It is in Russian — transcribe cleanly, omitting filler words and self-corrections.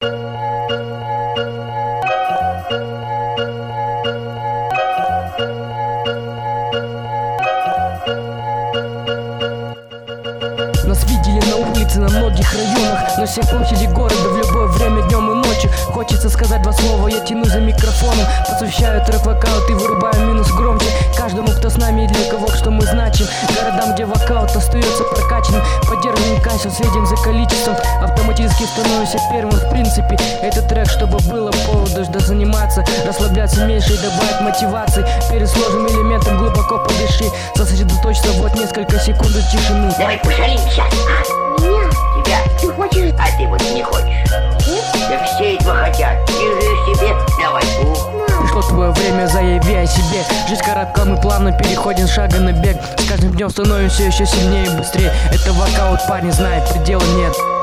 Нас видели на улице, на многих районах, на всей площади города, в любое время, днем и ночью. Хочется сказать два слова, я тяну за микрофоном, посвящаю трек вокаут и вырубаю минус громче. Каждому, кто с нами и для кого, что мы значим. Городам, где вокаут остается прокачанным, поддерживаем кассу, следим за количеством, автоматически становимся первым в принципе. Этот трек, чтобы было поводу заниматься, расслабляться меньше и добавить мотивации. Перед сложным элементом глубоко подыши, сосредоточься, вот несколько секунд тишины. Давай пожалимся. Меня? Тебя. Ты хочешь? А ты вот не хочешь. Да все этого хотят. Держи себе. Давай. Пришло твое время, заяви о себе. Жизнь коротка, мы плавно переходим с шага на бег. С каждым днем становимся еще сильнее и быстрее. Это вокаут, парни, знает, предела нет.